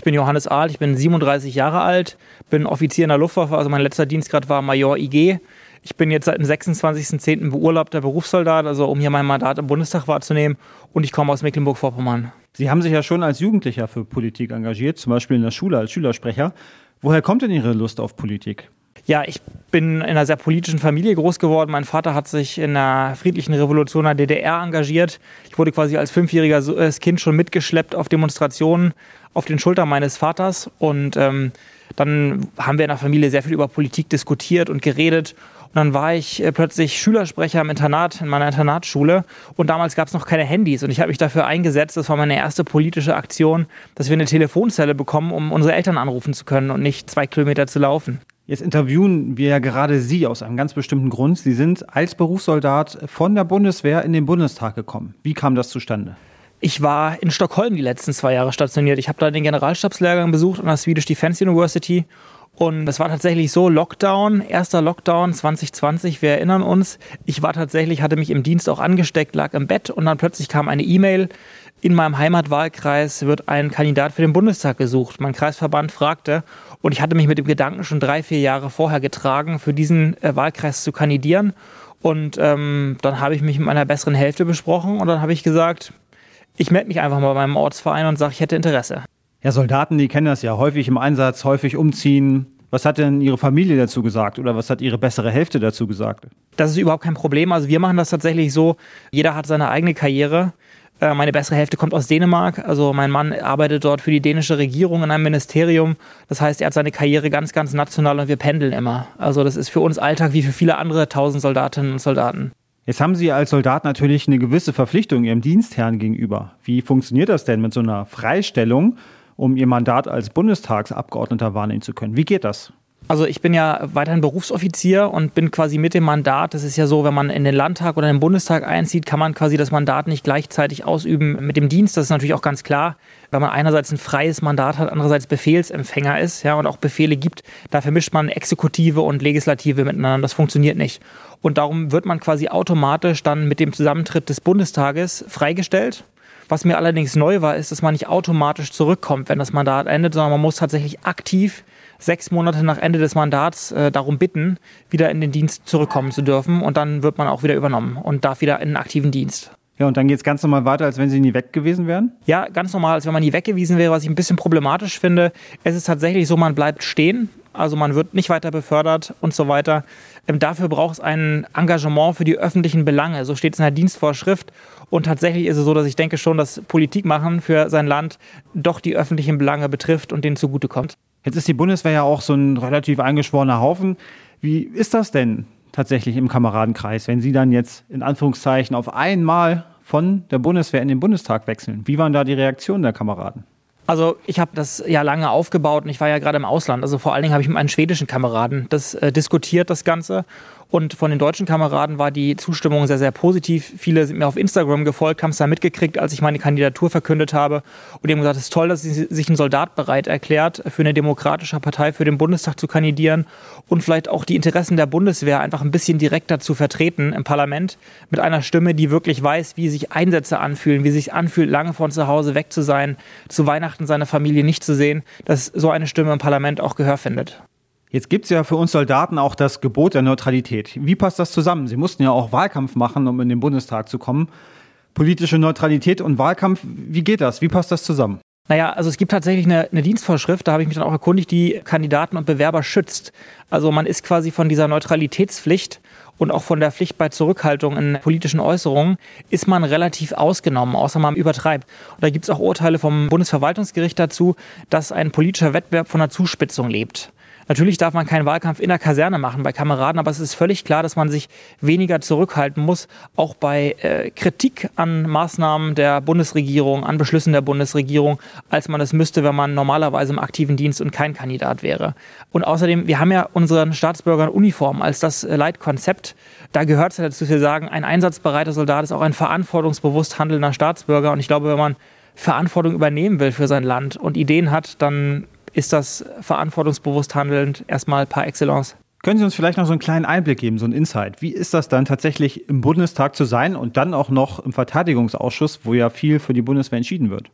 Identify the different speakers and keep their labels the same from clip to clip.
Speaker 1: bin Johannes Ahl, ich bin 37 Jahre alt, bin Offizier in der Luftwaffe, also mein letzter Dienstgrad war Major IG. Ich bin jetzt seit dem 26.10. beurlaubter Berufssoldat, also um hier mein Mandat im Bundestag wahrzunehmen, und ich komme aus Mecklenburg-Vorpommern.
Speaker 2: Sie haben sich ja schon als Jugendlicher für Politik engagiert, zum Beispiel in der Schule als Schülersprecher. Woher kommt denn Ihre Lust auf Politik?
Speaker 1: Ja, ich bin in einer sehr politischen Familie groß geworden. Mein Vater hat sich in der friedlichen Revolution der DDR engagiert. Ich wurde quasi als 5-jähriges Kind schon mitgeschleppt auf Demonstrationen auf den Schultern meines Vaters. Und dann haben wir in der Familie sehr viel über Politik diskutiert und geredet. Und dann war ich plötzlich Schülersprecher im Internat, in meiner Internatsschule. Und damals gab es noch keine Handys. Und ich habe mich dafür eingesetzt, das war meine erste politische Aktion, dass wir eine Telefonzelle bekommen, um unsere Eltern anrufen zu können und nicht 2 Kilometer zu laufen.
Speaker 2: Jetzt interviewen wir ja gerade Sie aus einem ganz bestimmten Grund. Sie sind als Berufssoldat von der Bundeswehr in den Bundestag gekommen. Wie kam das zustande?
Speaker 1: Ich war in Stockholm die letzten 2 Jahre stationiert. Ich habe da den Generalstabslehrgang besucht an der Swedish Defence University. Und es war tatsächlich so, erster Lockdown 2020, wir erinnern uns. Ich hatte mich im Dienst auch angesteckt, lag im Bett und dann plötzlich kam eine E-Mail. In meinem Heimatwahlkreis wird ein Kandidat für den Bundestag gesucht. Mein Kreisverband fragte und ich hatte mich mit dem Gedanken schon 3-4 Jahre vorher getragen, für diesen Wahlkreis zu kandidieren. Und dann habe ich mich mit meiner besseren Hälfte besprochen und dann habe ich gesagt, ich melde mich einfach mal bei meinem Ortsverein und sage, ich hätte Interesse.
Speaker 2: Ja, Soldaten, die kennen das ja, häufig im Einsatz, häufig umziehen. Was hat denn Ihre Familie dazu gesagt oder was hat Ihre bessere Hälfte dazu gesagt?
Speaker 1: Das ist überhaupt kein Problem. Also wir machen das tatsächlich so, jeder hat seine eigene Karriere. Meine bessere Hälfte kommt aus Dänemark. Also mein Mann arbeitet dort für die dänische Regierung in einem Ministerium. Das heißt, er hat seine Karriere ganz, ganz national und wir pendeln immer. Also das ist für uns Alltag wie für viele andere 1000 Soldatinnen und Soldaten.
Speaker 2: Jetzt haben Sie als Soldat natürlich eine gewisse Verpflichtung Ihrem Dienstherrn gegenüber. Wie funktioniert das denn mit so einer Freistellung, um Ihr Mandat als Bundestagsabgeordneter wahrnehmen zu können? Wie geht das?
Speaker 1: Also ich bin ja weiterhin Berufsoffizier und bin quasi mit dem Mandat, das ist ja so, wenn man in den Landtag oder in den Bundestag einzieht, kann man quasi das Mandat nicht gleichzeitig ausüben mit dem Dienst. Das ist natürlich auch ganz klar, weil man einerseits ein freies Mandat hat, andererseits Befehlsempfänger ist, ja, und auch Befehle gibt. Da vermischt man Exekutive und Legislative miteinander. Das funktioniert nicht. Und darum wird man quasi automatisch dann mit dem Zusammentritt des Bundestages freigestellt. Was mir allerdings neu war, ist, dass man nicht automatisch zurückkommt, wenn das Mandat endet, sondern man muss tatsächlich aktiv 6 Monate nach Ende des Mandats darum bitten, wieder in den Dienst zurückkommen zu dürfen. Und dann wird man auch wieder übernommen und darf wieder in den aktiven Dienst.
Speaker 2: Ja, und dann geht es ganz normal weiter, als wenn Sie nie weg gewesen wären?
Speaker 1: Ja, ganz normal, als wenn man nie weg gewesen wäre, was ich ein bisschen problematisch finde. Es ist tatsächlich so, man bleibt stehen. Also man wird nicht weiter befördert und so weiter. Dafür braucht es ein Engagement für die öffentlichen Belange. So steht es in der Dienstvorschrift. Und tatsächlich ist es so, dass ich denke schon, dass Politik machen für sein Land doch die öffentlichen Belange betrifft und denen zugutekommt.
Speaker 2: Jetzt ist die Bundeswehr ja auch so ein relativ eingeschworener Haufen. Wie ist das denn tatsächlich im Kameradenkreis, wenn Sie dann jetzt in Anführungszeichen auf einmal von der Bundeswehr in den Bundestag wechseln? Wie waren da die Reaktionen der Kameraden?
Speaker 1: Also ich habe das ja lange aufgebaut und ich war ja gerade im Ausland. Also vor allen Dingen habe ich mit meinen schwedischen Kameraden das diskutiert, das Ganze. Und von den deutschen Kameraden war die Zustimmung sehr, sehr positiv. Viele sind mir auf Instagram gefolgt, haben es da mitgekriegt, als ich meine Kandidatur verkündet habe. Und die haben gesagt, es ist toll, dass sich ein Soldat bereit erklärt, für eine demokratische Partei für den Bundestag zu kandidieren und vielleicht auch die Interessen der Bundeswehr einfach ein bisschen direkter zu vertreten im Parlament mit einer Stimme, die wirklich weiß, wie sich Einsätze anfühlen, wie es sich anfühlt, lange von zu Hause weg zu sein, zu Weihnachten seine Familie nicht zu sehen, dass so eine Stimme im Parlament auch Gehör findet.
Speaker 2: Jetzt gibt es ja für uns Soldaten auch das Gebot der Neutralität. Wie passt das zusammen? Sie mussten ja auch Wahlkampf machen, um in den Bundestag zu kommen. Politische Neutralität und Wahlkampf, wie geht das? Wie passt das zusammen?
Speaker 1: Naja, also es gibt tatsächlich eine Dienstvorschrift, da habe ich mich dann auch erkundigt, die Kandidaten und Bewerber schützt. Also man ist quasi von dieser Neutralitätspflicht und auch von der Pflicht bei Zurückhaltung in politischen Äußerungen ist man relativ ausgenommen, außer man übertreibt. Und da gibt es auch Urteile vom Bundesverwaltungsgericht dazu, dass ein politischer Wettbewerb von einer Zuspitzung lebt. Natürlich darf man keinen Wahlkampf in der Kaserne machen bei Kameraden, aber es ist völlig klar, dass man sich weniger zurückhalten muss, auch bei Kritik an Maßnahmen der Bundesregierung, an Beschlüssen der Bundesregierung, als man es müsste, wenn man normalerweise im aktiven Dienst und kein Kandidat wäre. Und außerdem, wir haben ja unseren Staatsbürgern Uniform als das Leitkonzept. Da gehört es ja dazu, dass wir sagen, ein einsatzbereiter Soldat ist auch ein verantwortungsbewusst handelnder Staatsbürger. Und ich glaube, wenn man Verantwortung übernehmen will für sein Land und Ideen hat, dann ist das verantwortungsbewusst handelnd erstmal par excellence.
Speaker 2: Können Sie uns vielleicht noch so einen kleinen Einblick geben, so ein Insight? Wie ist das dann tatsächlich im Bundestag zu sein und dann auch noch im Verteidigungsausschuss, wo ja viel für die Bundeswehr entschieden wird?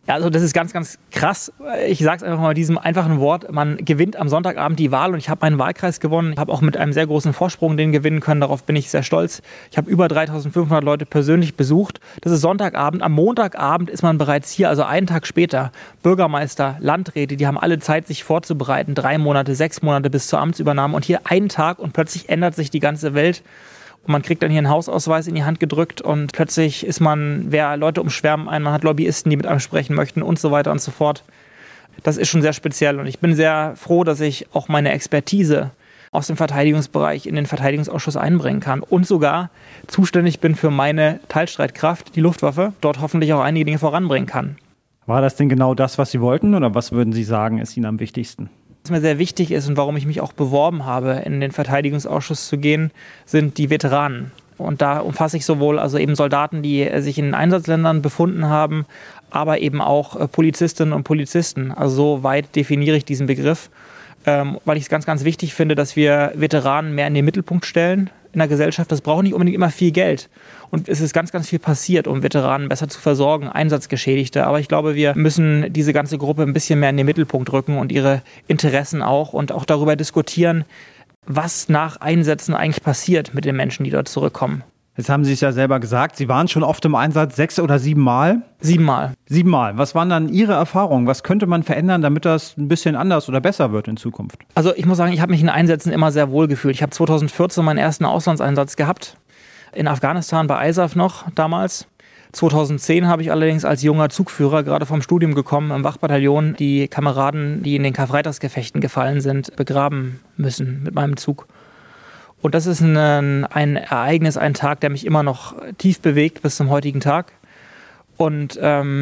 Speaker 1: Ja, also das ist ganz, ganz krass. Ich sage es einfach mal mit diesem einfachen Wort. Man gewinnt am Sonntagabend die Wahl und ich habe meinen Wahlkreis gewonnen. Ich habe auch mit einem sehr großen Vorsprung den gewinnen können. Darauf bin ich sehr stolz. Ich habe über 3.500 Leute persönlich besucht. Das ist Sonntagabend. Am Montagabend ist man bereits hier, also einen Tag später. Bürgermeister, Landräte, die haben alle Zeit, sich vorzubereiten. 3 Monate, 6 Monate bis zur Amtsübernahme. Und hier einen Tag und plötzlich ändert sich die ganze Welt. Und man kriegt dann hier einen Hausausweis in die Hand gedrückt und plötzlich ist man, Leute umschwärmen einen, man hat Lobbyisten, die mit einem sprechen möchten und so weiter und so fort. Das ist schon sehr speziell und ich bin sehr froh, dass ich auch meine Expertise aus dem Verteidigungsbereich in den Verteidigungsausschuss einbringen kann und sogar zuständig bin für meine Teilstreitkraft, die Luftwaffe, dort hoffentlich auch einige Dinge voranbringen kann.
Speaker 2: War das denn genau das, was Sie wollten oder was würden Sie sagen, ist Ihnen am wichtigsten?
Speaker 1: Was mir sehr wichtig ist und warum ich mich auch beworben habe, in den Verteidigungsausschuss zu gehen, sind die Veteranen. Und da umfasse ich sowohl also eben Soldaten, die sich in Einsatzländern befunden haben, aber eben auch Polizistinnen und Polizisten. Also so weit definiere ich diesen Begriff, weil ich es ganz, ganz wichtig finde, dass wir Veteranen mehr in den Mittelpunkt stellen in der Gesellschaft. Das braucht nicht unbedingt immer viel Geld. Und es ist ganz, ganz viel passiert, um Veteranen besser zu versorgen, Einsatzgeschädigte. Aber ich glaube, wir müssen diese ganze Gruppe ein bisschen mehr in den Mittelpunkt rücken und ihre Interessen auch und auch darüber diskutieren, was nach Einsätzen eigentlich passiert mit den Menschen, die dort zurückkommen.
Speaker 2: Jetzt haben Sie es ja selber gesagt, Sie waren schon oft im Einsatz, 6 oder 7 Mal?
Speaker 1: 7 Mal.
Speaker 2: 7 Mal. Was waren dann Ihre Erfahrungen? Was könnte man verändern, damit das ein bisschen anders oder besser wird in Zukunft?
Speaker 1: Also ich muss sagen, ich habe mich in Einsätzen immer sehr wohl gefühlt. Ich habe 2014 meinen ersten Auslandseinsatz gehabt. In Afghanistan bei ISAF noch damals. 2010 habe ich allerdings als junger Zugführer, gerade vom Studium gekommen, im Wachbataillon die Kameraden, die in den Karfreitagsgefechten gefallen sind, begraben müssen mit meinem Zug. Und das ist ein Ereignis, ein Tag, der mich immer noch tief bewegt bis zum heutigen Tag. Und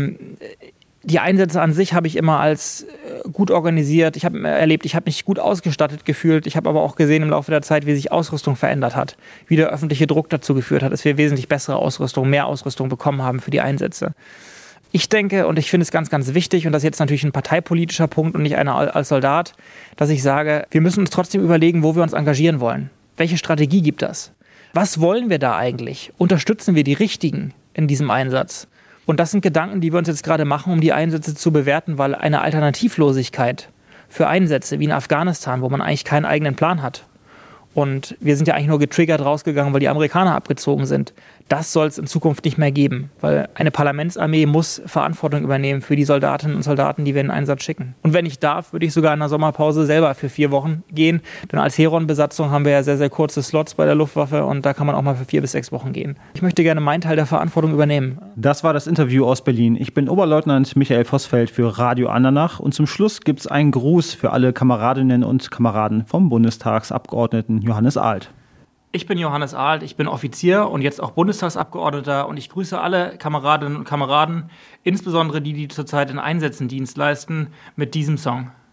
Speaker 1: die Einsätze an sich habe ich immer als gut organisiert. Ich habe erlebt, ich habe mich gut ausgestattet gefühlt. Ich habe aber auch gesehen im Laufe der Zeit, wie sich Ausrüstung verändert hat, wie der öffentliche Druck dazu geführt hat, dass wir wesentlich bessere Ausrüstung, mehr Ausrüstung bekommen haben für die Einsätze. Ich denke, und ich finde es ganz, ganz wichtig, und das ist jetzt natürlich ein parteipolitischer Punkt und nicht einer als Soldat, dass ich sage, wir müssen uns trotzdem überlegen, wo wir uns engagieren wollen. Welche Strategie gibt das? Was wollen wir da eigentlich? Unterstützen wir die Richtigen in diesem Einsatz? Und das sind Gedanken, die wir uns jetzt gerade machen, um die Einsätze zu bewerten, weil eine Alternativlosigkeit für Einsätze wie in Afghanistan, wo man eigentlich keinen eigenen Plan hat, und wir sind ja eigentlich nur getriggert rausgegangen, weil die Amerikaner abgezogen sind. Das soll es in Zukunft nicht mehr geben, weil eine Parlamentsarmee muss Verantwortung übernehmen für die Soldatinnen und Soldaten, die wir in den Einsatz schicken. Und wenn ich darf, würde ich sogar in der Sommerpause selber für 4 Wochen gehen, denn als Heron-Besatzung haben wir ja sehr, sehr kurze Slots bei der Luftwaffe und da kann man auch mal für 4 bis 6 Wochen gehen. Ich möchte gerne meinen Teil der Verantwortung übernehmen.
Speaker 2: Das war das Interview aus Berlin. Ich bin Oberleutnant Michael Vossfeld für Radio Andernach und zum Schluss gibt es einen Gruß für alle Kameradinnen und Kameraden vom Bundestagsabgeordneten Johannes Ahlt.
Speaker 1: Ich bin Johannes Ahlt, ich bin Offizier und jetzt auch Bundestagsabgeordneter und ich grüße alle Kameradinnen und Kameraden, insbesondere die, die zurzeit in Einsätzen Dienst leisten, mit diesem Song.